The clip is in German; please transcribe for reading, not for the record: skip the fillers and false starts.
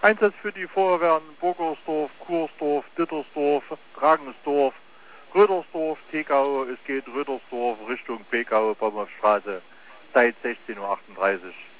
Einsatz für die Feuerwehren Burgersdorf, Kursdorf, Dittersdorf, Dragensdorf, Rödersdorf, Tegau. Es geht Rödersdorf Richtung Pekau, Baumhofstraße, Zeit 16:38 Uhr.